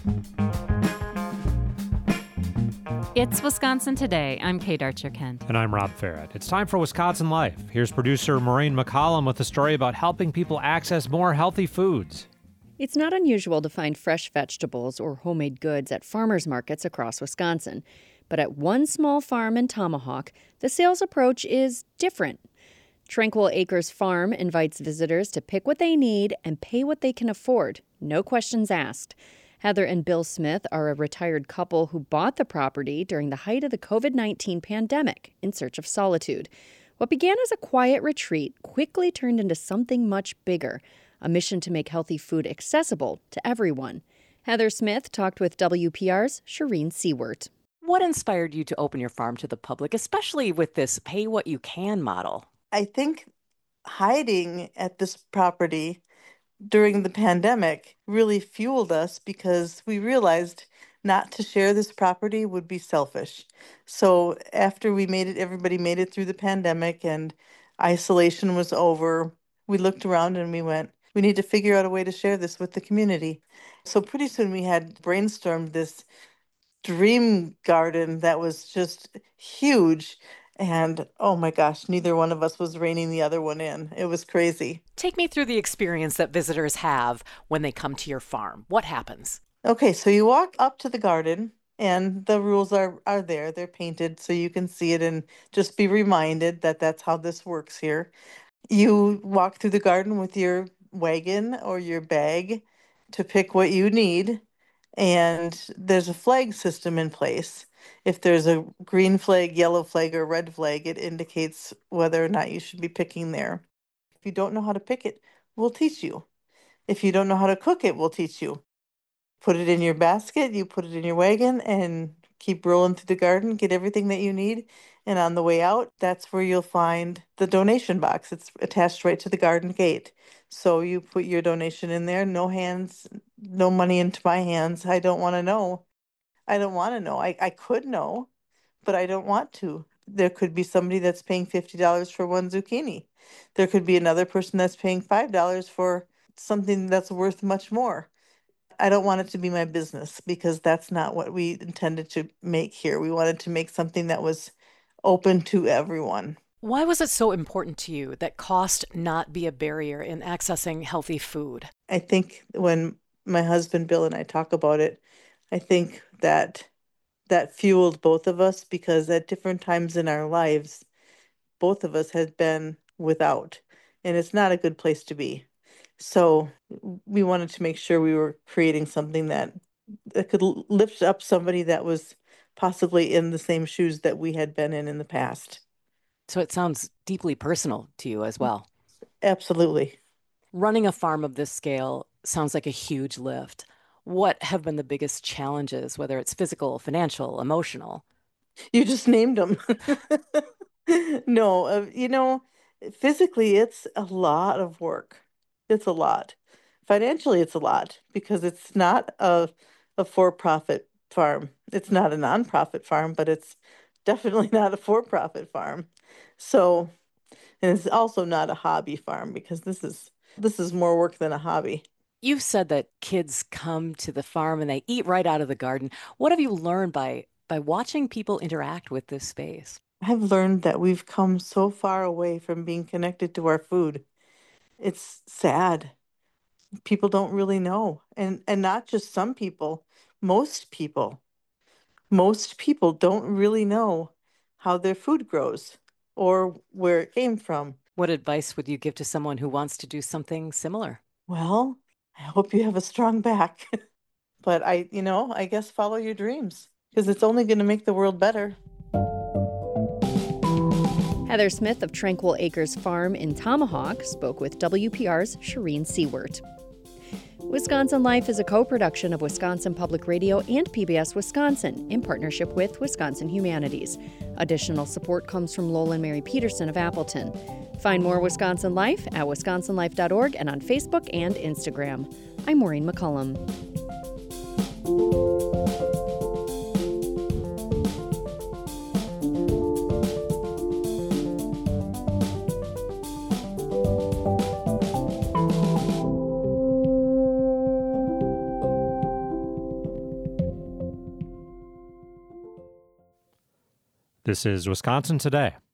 It's Wisconsin Today. I'm Kate Archer-Kent. And I'm Rob Farrett. It's time for Wisconsin Life. Here's producer Maureen McCollum with a story about helping people access more healthy foods. It's not unusual to find fresh vegetables or homemade goods at farmers markets across Wisconsin. But at one small farm in Tomahawk, the sales approach is different. Tranquil Acres Farm invites visitors to pick what they need and pay what they can afford. No questions asked. Heather and Bill Smith are a retired couple who bought the property during the height of the COVID-19 pandemic in search of solitude. What began as a quiet retreat quickly turned into something much bigger, a mission to make healthy food accessible to everyone. Heather Smith talked with WPR's Shireen Seward. What inspired you to open your farm to the public, especially with this pay what you can model? I think hiding at this property during the pandemic really fueled us because we realized not to share this property would be selfish. So after we made it, everybody made it through the pandemic and isolation was over, we looked around and we went, we need to figure out a way to share this with the community. So pretty soon we had brainstormed this dream garden that was just huge. And oh my gosh, neither one of us was reining the other one in. It was crazy. Take me through the experience that visitors have when they come to your farm. What happens? Okay, so you walk up to the garden and the rules are there. They're painted so you can see it and just be reminded that that's how this works here. You walk through the garden with your wagon or your bag to pick what you need. And there's a flag system in place. If there's a green flag, yellow flag, or red flag, it indicates whether or not you should be picking there. If you don't know how to pick it, we'll teach you. If you don't know how to cook it, we'll teach you. Put it in your basket, you put it in your wagon, and keep rolling through the garden, get everything that you need. And on the way out, that's where you'll find the donation box. It's attached right to the garden gate. So you put your donation in there, no hands, no money into my hands. I don't want to know. I don't want to know. I could know, but I don't want to. There could be somebody that's paying $50 for one zucchini. There could be another person that's paying $5 for something that's worth much more. I don't want it to be my business because that's not what we intended to make here. We wanted to make something that was open to everyone. Why was it so important to you that cost not be a barrier in accessing healthy food? I think when my husband Bill and I talk about it, I think that fueled both of us because at different times in our lives, both of us had been without, and it's not a good place to be. So we wanted to make sure we were creating something that could lift up somebody that was possibly in the same shoes that we had been in the past. So it sounds deeply personal to you as well. Absolutely. Running a farm of this scale sounds like a huge lift. What have been the biggest challenges, whether it's physical, financial, emotional? You just named them. No, physically, it's a lot of work. It's a lot. Financially, it's a lot because it's not a for-profit farm. It's not a nonprofit farm, but it's definitely not a for-profit farm. So, and it's also not a hobby farm because this is more work than a hobby. You've said that kids come to the farm and they eat right out of the garden. What have you learned by watching people interact with this space? I've learned that we've come so far away from being connected to our food. It's sad. People don't really know. And not just some people, most people. Most people don't really know how their food grows or where it came from. What advice would you give to someone who wants to do something similar? Well, I hope you have a strong back. But I guess follow your dreams because it's only going to make the world better. Heather Smith of Tranquil Acres Farm in Tomahawk spoke with WPR's Shireen Seward. Wisconsin Life is a co-production of Wisconsin Public Radio and PBS Wisconsin in partnership with Wisconsin Humanities. Additional support comes from Lolan Mary Peterson of Appleton. Find more Wisconsin Life at wisconsinlife.org and on Facebook and Instagram. I'm Maureen McCollum. This is Wisconsin Today.